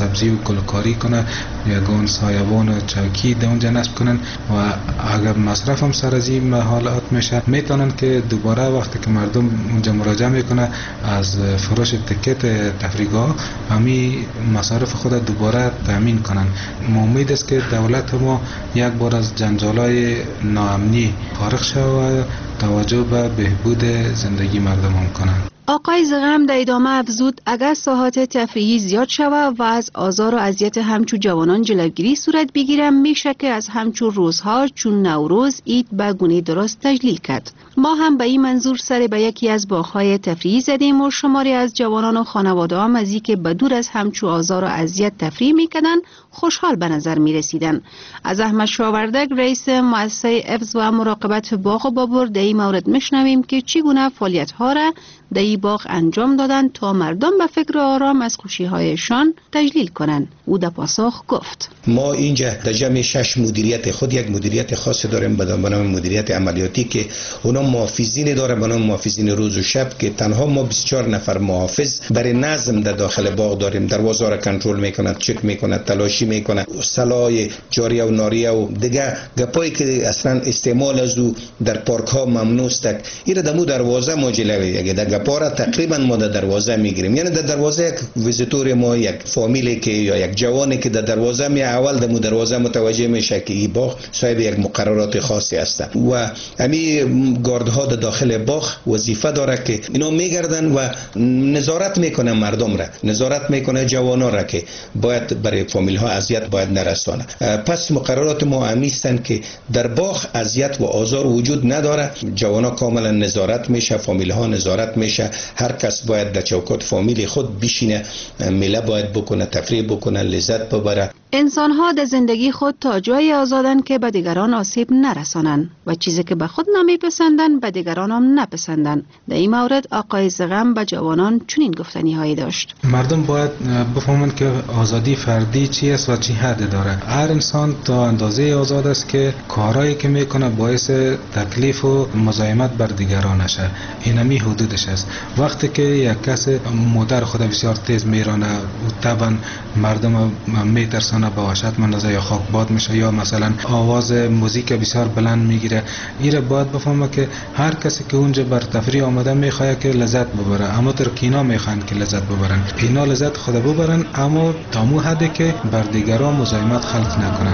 سبزی و گلکاری کنه، یگان سایبان و چوکی در اونجا نصب کنن و اگر مصرف هم سر از این حالات میشه میتونن که دوباره وقتی که مردم اونجا مراجعه میکنه از فروش تکت تفریحگاه همین مصارف خود دوباره تامین کنن. امید است که دولت ما یک بار از جنجالای ناامنی فارغ شود و توجه به بهبود زندگی مردم هم کنند. آقای زغم در ادامه افزود اگر ساحات تفریحی زیاد شود و از آزار و اذیت همچو جوانان جلوگیری صورت بگیرم میشه که از همچو روزها چون نوروز عید به گونه درست تجلیل کرد. ما هم به این منظور سر به یکی از باغ‌های تفریحی زدیم و شماری از جوانان و خانواده هم از اینکه به دور از همچو آزار و اذیت تفریح میکردن خوشحال به نظر میرسیدن. از احمد شاوردک رئیس مؤسسه حفظ و مراقبت باغ و بابر در این مورد میشنویم که چگونه فعالیت‌ها را در این باغ انجام دادن تا مردم به فکر آرام از خوشی‌هایشان تجلیل کنند. او در پاسخ گفت ما اینجا در جمع 6 مدیریت خود یک مدیریت خاص داریم به نام مدیریت عملیاتی که اونا محافظین داره به نام محافظین روز و شب که تنها ما 24 نفر محافظ برای نظم در داخل باغ داریم. دروازه را کنترل میکنند، چک میکنند، تلاشی میکنند، سلاح جاریه و ناریه و دیگه گپایی که اصلا استعمال از او در پارک ها ممنوع است این در مو دروازه ما جلوی اگه در گپارا تقریبا ما در دروازه میگیریم. یعنی در دروازه یک ویزیتور ما یک فامیلی که یا یک جوانی که در دروازه می اول در دروازه متوجه میشه که این باغ صاحب یک مقررات خاصی است و همین گاردها در داخل باغ وظیفه داره که اینا میگردن و نظارت میکنه مردم را، نظارت میکنه جوانا را که باید برای فامیل ها اذیت باید نرسانه. پس مقررات ما هستن که در باغ اذیت و آزار وجود نداره. جوانا کاملا نظارت میشه، فامیل ها نظارت میشه، هر کس باید در چوکات فامیلی خود بشینه، میله باید بکنه، تفریح بکنه، لذت ببره. انسان ها در زندگی خود تا جایی آزادن که به دیگران آسیب نرسانند و چیزی که به خود نمیپسندن به دیگران هم نپسندن. در این مورد آقای زغم به جوانان چنین گفتنی هایی داشت: مردم باید بفهمند که آزادی فردی چی است و چی حد داره. هر انسان تا اندازه آزاد است که کارهایی که میکنه باعث تکلیف و مزاحمت بر دیگران نشه. اینمی حدودش است. وقتی که یک کس موتر خود بسیار تیز میرانه و طبعا مردم میترسانه به وحشت منازه یا خاکباد میشه یا مثلا آواز موزیک بسیار بلند میگیره، ایره باید بفهمه که هر کسی که اونجا بر تفریح آمده میخواد که لذت ببره، اما تر کینا میخوان که لذت ببرن، اینا لذت خود ببرن اما تا مو حدی که بر دیگران مزاحمت خلق نکنن.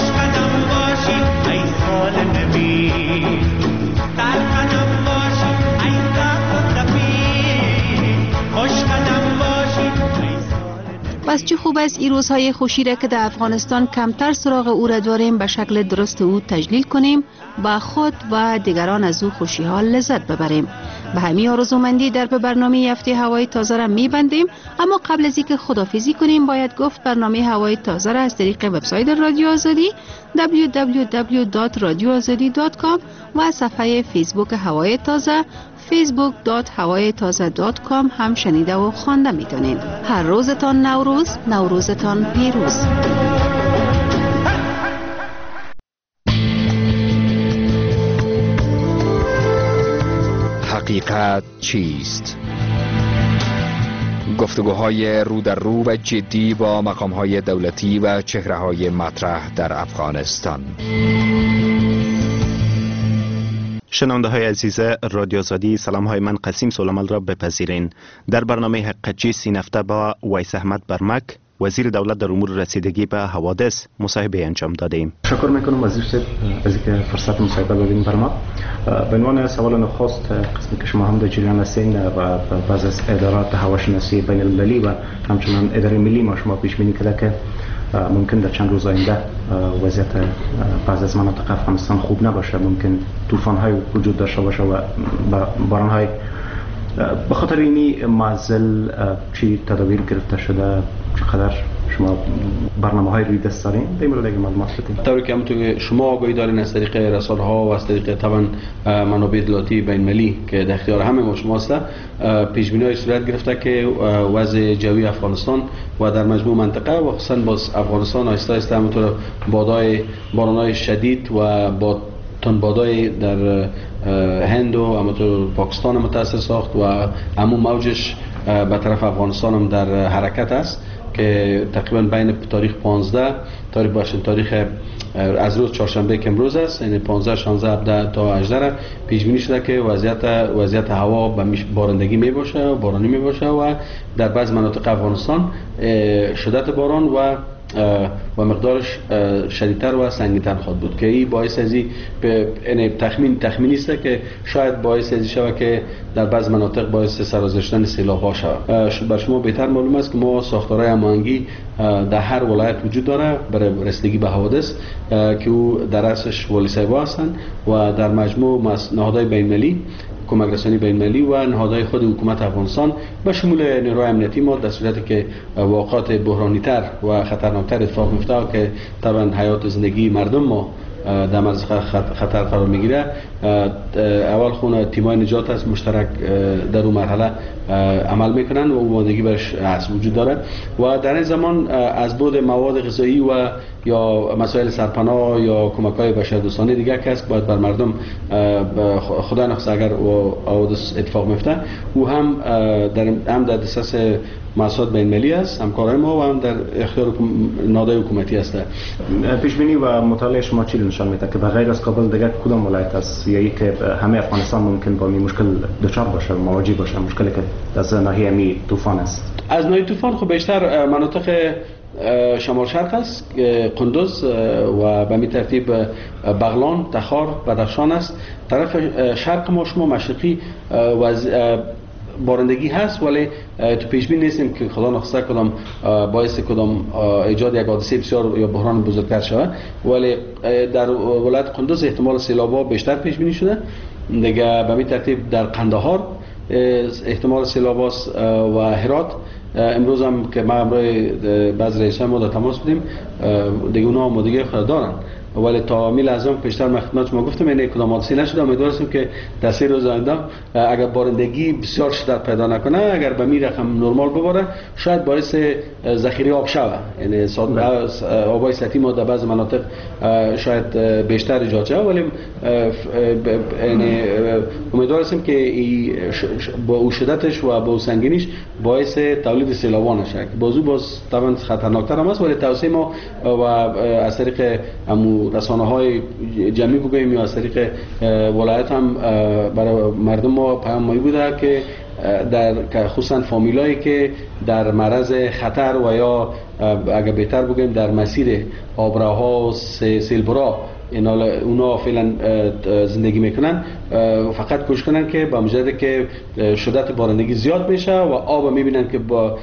پس چه خوب است این روزهای خوشی را که در افغانستان کمتر سراغ او را داریم به شکل درست او تجلیل کنیم، با خود و دیگران از او خوشی ها لذت ببریم. به همین آرزومندی در برنامه هفته هوای تازه را میبندیم، اما قبل از اینکه خداحافظی کنیم باید گفت برنامه هوای تازه را از طریق وبسایت رادیو آزادی www.radioazadi.com و صفحه فیسبوک هوای تازه facebook.hawaytaza.com هم شنیده و خوانده میتونید. هر روزتان نوروز، نوروزتان پیروز. حقیقت چیست؟ گفتگوهای رو در رو و جدی با مقامهای دولتی و چهره‌های مطرح در افغانستان. شنونده های عزیز رادیو آزادی، سلام های من قسیم سولمال را بپذیرین. در برنامه حقیقت چیست این هفته با ویس احمد برمک، وزیر دولت در امور رسیدگی به حوادث، مصاحبه انجام دادیم. شکر میکنم وزیر صاحب از اینکه فرصت مصاحبه دادین بر ما. به عنوان سوال نخست، قسمی که شما هم در جریان هستین و بعض از ادارات هواشناسی بین المللی و همچنان اداره ملی ما شما پیش بینی کرده که ممکن در چند روز آینده وضعیت بعض از مناطق افغانستان خوب نباشه، ممکن طوفان های وجود داشته باشه و باران های. به خاطر اینی معضل چی تدابیر گرفته شده؟ چقدر شما برنامه های روی دست دارین؟ در این مورد اگه معلومات بدین. طوری که همونطور که شما آگاهی دارین از طریق رسانه ها و از طریق طبعا منابع اطلاعاتی بین المللی که در اختیار همه ما شما هست، پیش بینی های صورت گرفته که وضع جوی افغانستان و در مجموع منطقه و خصوصا باز افغانستان آهسته آهسته همونطور باران‌های شدید و با تندبادهای در هند و همونطور پاکستان متأثر ساخت و عموم موجش به طرف افغانستان هم در حرکت است که تقریبا بین تاریخ 15 تاریخ از روز چهارشنبه که امروز است، یعنی 15 16 17 تا 18 پیش بینی شده که وضعیت هوا به بارندگی می باشه و بارانی می باشه و در بعض مناطق افغانستان شدت باران و مقدارش شدیدتر و سنگین‌تر خواهد بود که این باعث ازی تخمینی است که شاید باعث ازی شود که در بعض مناطق باعث سرازیر شدن سیلاب‌ها شود. بر شما بهتر معلوم است که ما ساختارهای هماهنگی در هر ولایت وجود داره برای رسیدگی به حوادث که او در اساس والی صاحب‌ها هستند و در مجموع نهادهای بین‌المللی، کمک رسانی بین‌المللی و نهادهای خود حکومت افغانستان به شمول نیروهای امنیتی ما در صورتی که واقعات بحرانی‌تر و خطرناکتر اتفاق میفته که طبعا حیات و زندگی مردم ما در معرض خطر قرار میگیره، اول خونه تیمای نجات است مشترک در اون مرحله عمل میکنن و آمادگی برش وجود داره و در این زمان از بود مواد غذایی و یا مسائل سرپناه یا کمک‌های بشردوستانه دیگر که است باید بر مردم خدا نخواست اگر حوادث اتفاق میفته او هم در دسترس مؤسسات بین‌المللی است، همکارای ما و هم در اختیار نهادهای حکومتی است. پیش بینی و مطالعه شما چی نشان میده که بغیر از کابل دیگر کدام ولایت است یا که همه افغانستان ممکن با این مشکل دچار باشه، مواجه باشه، مشکلی که از ناحیه می طوفان است؟ از ناحیه طوفان خب بیشتر مناطق شمال شرق است، قندوز و به می ترتیب بغلان، تخار، بدخشان است. طرف شرق ما شما مشرقی بارندگی هست ولی تو پیش بینی نیستیم که خدا نخواسته کدام باعث کدام ایجاد یک حادثه بسیار یا بحران بزرگتر شود، ولی در ولایت قندوز احتمال سیلاب‌ها بیشتر پیش بینی شده. دیگه به می ترتیب در قندهار احتمال سیلاب و هرات امروز هم که ما امروز بعض رئیسان ما در تماس بودیم دیگه اونا آمادگی خود دارن ولی تا میل از اون پیشتر من خدمت شما گفتم اینه کدام حادثه نشده. امیدوارم که در 3 روز آینده اگر بارندگی بسیار شدت پیدا نکنه، اگر به می رقم نرمال بباره، شاید باعث ذخیره آب شود، یعنی آبای سطحی ما در بعض مناطق شاید بیشتر ایجاد شود ولی یعنی امیدوارم که با او شدتش و با سنگینیش باعث تولید سیلاب نشه. باز طبعا خطرناکتر هم است ولی توصیه ما و از طریق رسانه‌های جمعی بگوییم یا از طریق ولایت هم برای مردم ما پیام مایی بوده که در خصوصا فامیلایی که در معرض خطر و یا اگر بهتر بگوییم در مسیر آبراها و سیلبرا اونا فعلا زندگی میکنن، فقط کوشش کنن که با مجرد که شدت بارندگی زیاد میشه و آب میبینن که با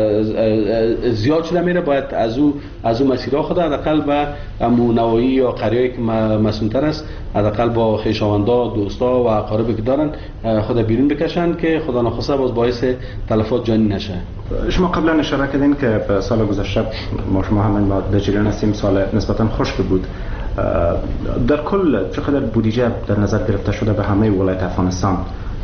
زیاد شده میره، باید از اون مسیرها خود حداقل به نواحی یا قریه‌ای که مسئول‌تر است حداقل با خویشاوندا، دوستا و اقاربی که دارن خود بیرون بکشن که خدا نخواسته باز باعث تلفات جانی نشه. شما قبلا اشاره کردین که سال گذشته شما هم در جریان هستیم، سال نسبتا خشک بود. در کل چقدر بودجه در نظر گرفته شده به همه ولایت افغانستان؟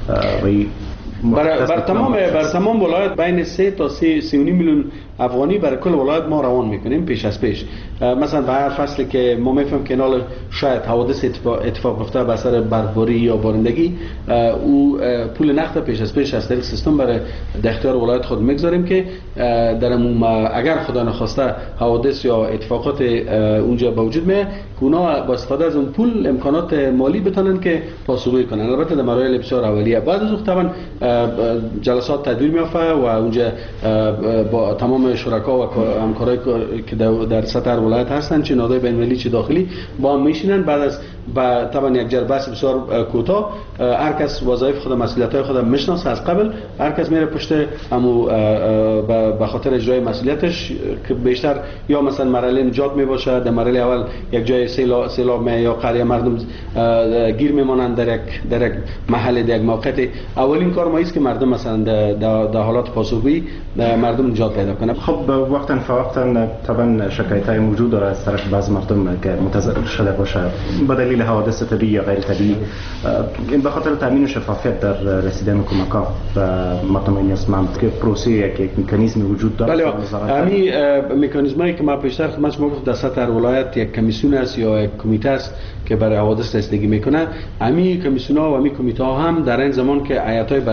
بر تمام ولایت بین 3 تا 3.5 میلیون افغانی برای کل ولایت ما روان میکنیم پیش از پیش. مثلا به هر فصلی که ما میفهمیم که نال شاید حوادث اتفاق افتاده به اثر برفباری یا بارندگی، او پول نقد پیش از پیش از طریق سیستم برای در اختیار ولایت خود میگذاریم که در اگر خدا نخواسته حوادث یا اتفاقات اونجا به وجود میاد که اونا با استفاده از اون پول امکانات مالی بتونن که پاسخگویی کنن. البته در مراحل بسیار اولیه. بعد از اون طبعا جلسات تدویر میافته و اونجا با تمام شرکا و همکارایی که در سطح ولایت هستن، چه نهادهای بین‌المللی چه داخلی، با هم میشینن. بعد از طبعا یک جلسه بسیار کوتاه هر کس وظایف خود، مسئولیت‌های خود میشناسه از قبل، هر کس میره پشت همو به خاطر اجرای مسئولیتش که بیشتر یا مثلا مرحله نجات میباشه. در مرحله اول یک جای سیلاب یا قریه مردم گیر میمانند در یک محل، در یک موقعیت. اولین کار ما است که مردم مثلا در حالات پاسخگویی مردم نجات پیدا کنه. خب وقتا فوقتا طبعا شکایت‌های موجود داره از طرف بعض مردم که متضرر شده باشه به دلیل حوادث طبیعی یا غیر طبیعی. این به خاطر تامین شفافیت در رسیدن کمک‌ها به مردم نیازمند که پروسه یک مکانیزم وجود داره. بله، همین مکانیزمی که ما پیشتر خدمت شما گفتم در سطح ولایت یک کمیسیون است یا یک کمیته است که برای حوادث رسیدگی میکنه. همین کمیسیون‌ها و همین کمیته ها هم در این زمان که هیئت‌های بررسی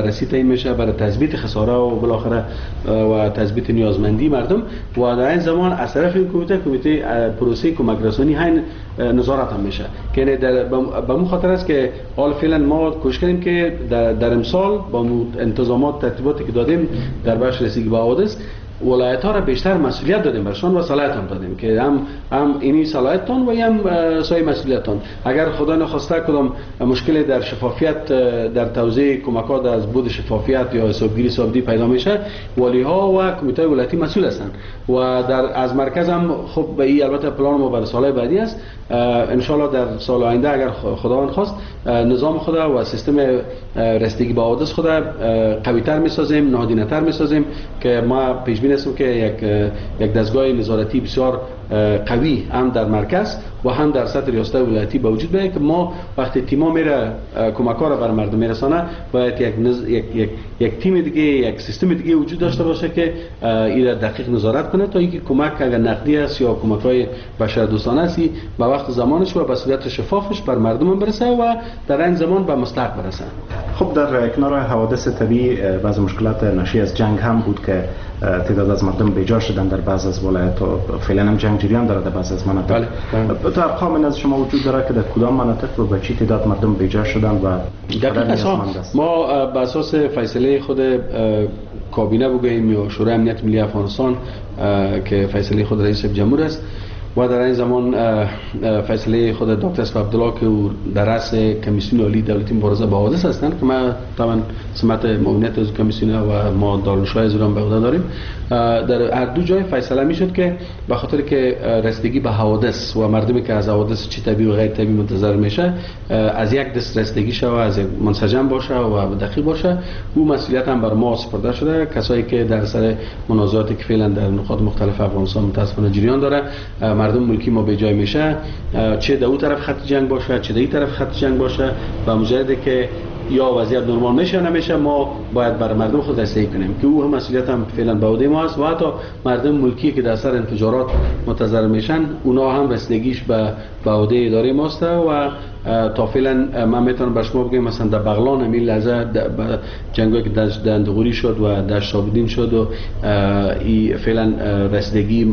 بررسی تعیین میشه برای تثبیت خساره و بالاخره و تثبیت نیازمندی مردم و در این زمان از طرف این کمیته پروسه کمک رسانی همین نظارت هم میشه که به اون خاطر است که حال فعلا ما کوشش کردیم که در امسال با انتظامات ترتیباتی که دادیم در بخش رسیدگی به حوادث ولایت ها را بیشتر مسئولیت دادیم برشان و صلاحیت هم دادیم که هم اینی صلاحیتتان و هم سایر مسئولیتتان. اگر خدا نخواسته کدام مشکلی در شفافیت در توزیع کمکات از بود شفافیت یا حسابگیری حسابدهی پیدا میشه والی ها و کمیته ولایتی مسئول هستند و از مرکز هم خب به این البته پلان ما برای سال بعدی است. ان شاء الله در سال آینده اگر خداوند خواست نظام خود و سیستم رسیدگی به حوادث خود قوی تر میسازیم، نهادینه تر میسازیم که ما پیش بینی هستیم که یک دستگاه نظارتی بسیار قوی هم در مرکز و هم در سطح ریاست ولایتی به وجود بیاید که ما وقتی تیما میره کمک‌ها را بر مردم میرسانه باید یک تیم دیگه یک سیستم دیگه وجود داشته باشه که این را دقیق نظارت کنه تا اینکه کمک اگر نقدی است یا کمک‌های بشردوستانه است به وقت زمانش و به صورت شفافش بر مردم برسه و در این زمان به مستحق برسه. خب در کنار حوادث طبیعی بعض مشکلات ناشی از جنگ هم بود که تعداد از مردم بیجا شدن در بعض از ولایت‌ها. فعلا هم جنگ جریان داره در بعض از مناطق. تا ارقام از شما وجود داره که در کدام مناطق و به چه تعداد مردم بیجا شدن و ما بر اساس فیصله خود کابینه بگوییم یا شورای امنیت ملی افغانستان که فیصله خود رئیس جمهور است و در این زمان فیصله خود دکتر اسف عبدالله که در رأس کمیسیون عالی دولتی مبارزه با حوادث هستند که ما طبعا سمت معاونت از کمیسیون و ما دارالشاه از ایران به عهده داریم. در هر دو جای فیصله میشد که به خاطر که رسیدگی به حوادث و مردمی که از حوادث چه طبیعی و غیر طبیعی منتظر میشه از یک دست رسیدگی شه و از یک منسجم باشه و دقیق باشه، او مسئولیت هم بر ما سپرده شده. کسایی که در سر منازعاتی که فعلا در نقاط مختلف افغانستان متاسفانه جریان داره مردم ملکی ما به جای میشه، چه در اون طرف خط جنگ باشه چه در این طرف خط جنگ باشه و مجرد که یا وضعیت نرمال میشه یا نمیشه ما باید برای مردم خود رسیدگی کنیم که او هم مسئولیت هم فعلا به عهده ما است و حتی مردم ملکی که در سر انفجارات منتظر میشن اونا هم رسیدگیش به عهده اداره ماست و تا فعلا من میتونم به شما بگم مثلا در بغلان همین لحظه جنگی که در اندغوری شد و در شابودین شد و فعلا رسیدگی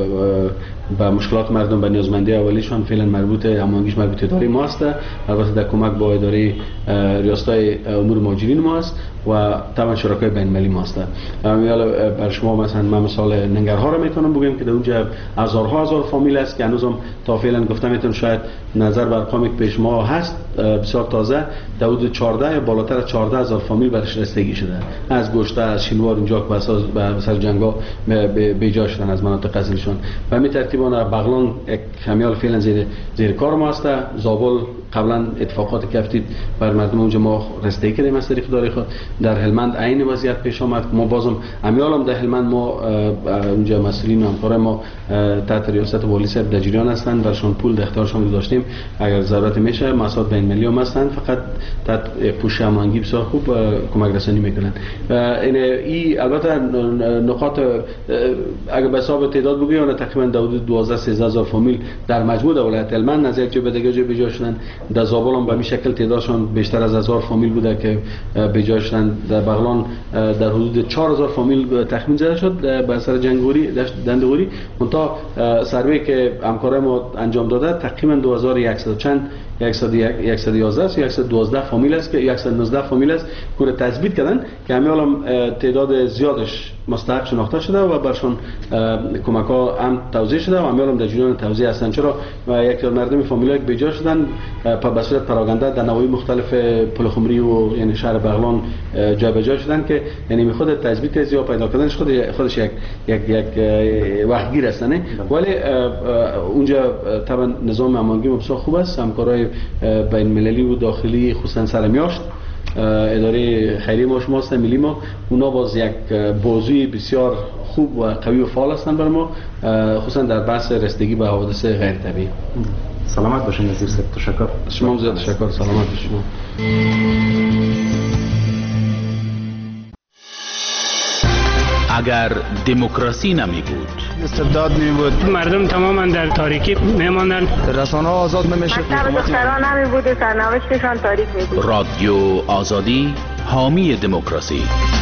به مشکلات مردم به نیازمندی اولیشان فعلا مربوط هماهنگیش مربوط اداره ما است، البته در کمک با اداره ریاستای امور مهاجرین ما است و طبعا شرکای بین المللی ما است. بر شما مثلا من مثال ننگرهار را میتونم بگم که در اونجا هزار فامیل است که هنوزم تا فعلا گفتم میتونم شاید نظر بر ارقامی که پیش ما هست بسیار تازه در حدود 14 یا بالاتر از 14000 فامیل برش رسیدگی شده از گشته از شینوار اینجا که به سر جنگا به جا شدن از مناطق اصلیشون و همین ترتیبانه بغلان یک کمیال فعلا زیر کار ما است. زابل قبلا اتفاقات کفتید بر مردم اونجا ما رسیدگی کردیم از طریق اداره خود. در هلمند عین وضعیت پیش آمد ما بازم امیالم در هلمند ما اونجا مسئولین و همکارای ما تحت ریاست والی صاحب در جریان هستند برشان پول در اختیارشان گذاشتیم اگر ضرورت میشه مسائل بین المللی هم هستند فقط تحت پوشش هماهنگی بسیار خوب کمک رسانی میکنن. این البته نقاط اگر به حساب تعداد بگویم تقریبا حدود 12-13 هزار فامیل در مجموع ولایت هلمند از یک جا به دیگه جا به جا شدن. در زابل هم به این شکل تعدادشون بیشتر از 1000 فامیل بوده که به جا شدن. در بغلان در حدود 4000 فامیل تخمین زده شد به اثر جنگوری دندغوری. منتها سروی که همکارای ما انجام داده تقریبا 2100 چند 111 112 فامیل است که 119 فامیل است که تثبیت کردن که همین حالا تعداد زیادش مستحق شناخته شده و برشون کمک ها هم توزیع شده و همین حالا در جریان توزیع هستند. چرا یک مردم فامیلایی که به جا شدن به صورت پراگنده در نواحی مختلف پلخمری و یعنی شهر بغلان جا به جا شدن که یعنی خود تثبیت از یا پیدا کردنش خودش یک وقتگیر است نه، ولی اونجا طبعا نظام هماهنگی بسیار خوب است. همکارای بین المللی و داخلی خصوصا سرمیاشت اداره خیریه ما شما است ملی ما اونا باز یک بازوی بسیار خوب و قوی و فعال هستند برای ما خصوصا در بحث رسیدگی به حوادث غیر طبیعی. سلامت باشین نظیر صاحب. تشکر. شما زیاد تشکر. سلامت شما. اگر دموکراسی نمی بود استبداد می بود مردم تماما در تاریکی میماندن رسانه ها آزاد نمیشه دختران نمی بود سرنوشتشان تاریک می بود رادیو آزادی حامی دموکراسی.